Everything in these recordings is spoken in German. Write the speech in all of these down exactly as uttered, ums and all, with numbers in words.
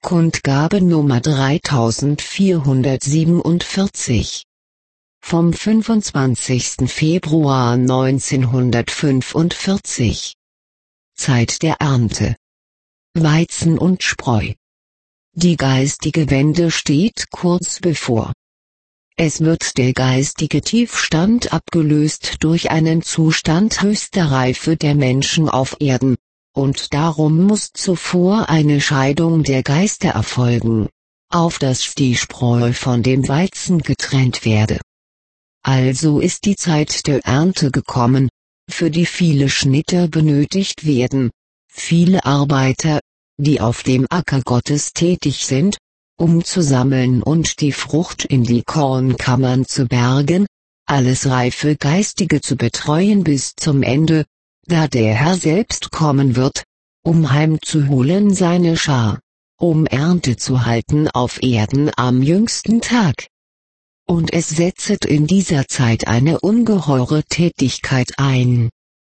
Kundgabe Nummer dreitausendvierhundertsiebenundvierzig. Vom fünfundzwanzigsten Februar neunzehnhundertfünfundvierzig. Zeit der Ernte. Weizen und Spreu. Die geistige Wende steht kurz bevor. Es wird der geistige Tiefstand abgelöst durch einen Zustand höchster Reife der Menschen auf Erden, und darum muss zuvor eine Scheidung der Geister erfolgen, auf dass die Spreu von dem Weizen getrennt werde. Also ist die Zeit der Ernte gekommen, für die viele Schnitter benötigt werden, viele Arbeiter, die auf dem Acker Gottes tätig sind, um zu sammeln und die Frucht in die Kornkammern zu bergen, alles reife Geistige zu betreuen bis zum Ende, da der Herr selbst kommen wird, um heimzuholen seine Schar, um Ernte zu halten auf Erden am jüngsten Tag. Und es setzet in dieser Zeit eine ungeheure Tätigkeit ein.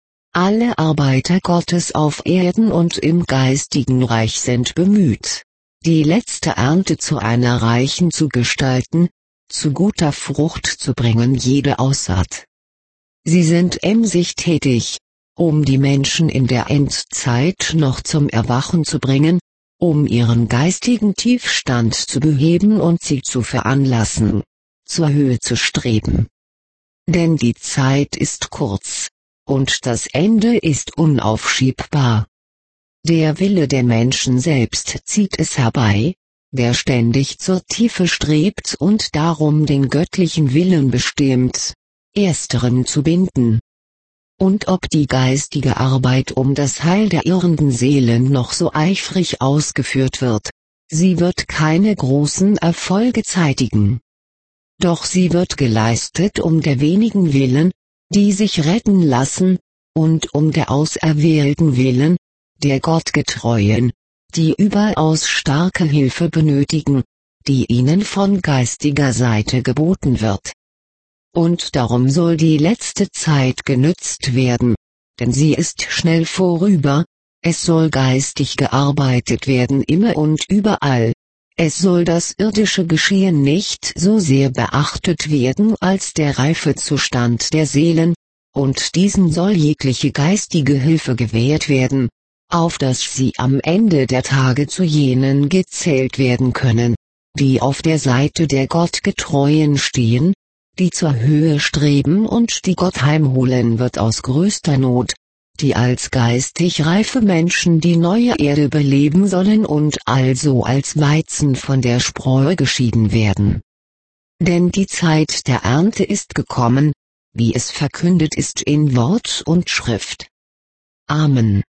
Alle Arbeiter Gottes auf Erden und im geistigen Reich sind bemüht, die letzte Ernte zu einer reichen zu gestalten, zu guter Frucht zu bringen jede Aussaat. Sie sind emsig tätig, um die Menschen in der Endzeit noch zum Erwachen zu bringen, um ihren geistigen Tiefstand zu beheben und sie zu veranlassen, zur Höhe zu streben. Denn die Zeit ist kurz, und das Ende ist unaufschiebbar. Der Wille der Menschen selbst zieht es herbei, der ständig zur Tiefe strebt und darum den göttlichen Willen bestimmt, ersteren zu binden. Und ob die geistige Arbeit um das Heil der irrenden Seelen noch so eifrig ausgeführt wird, sie wird keine großen Erfolge zeitigen. Doch sie wird geleistet um der wenigen willen, die sich retten lassen, und um der Auserwählten willen, der Gottgetreuen, die überaus starke Hilfe benötigen, die ihnen von geistiger Seite geboten wird. Und darum soll die letzte Zeit genützt werden, denn sie ist schnell vorüber, es soll geistig gearbeitet werden immer und überall, es soll das irdische Geschehen nicht so sehr beachtet werden als der Reifezustand der Seelen, und diesen soll jegliche geistige Hilfe gewährt werden, auf dass sie am Ende der Tage zu jenen gezählt werden können, die auf der Seite der Gottgetreuen stehen, die zur Höhe streben und die Gott heimholen wird aus größter Not, die als geistig reife Menschen die neue Erde beleben sollen und also als Weizen von der Spreu geschieden werden. Denn die Zeit der Ernte ist gekommen, wie es verkündet ist in Wort und Schrift. Amen.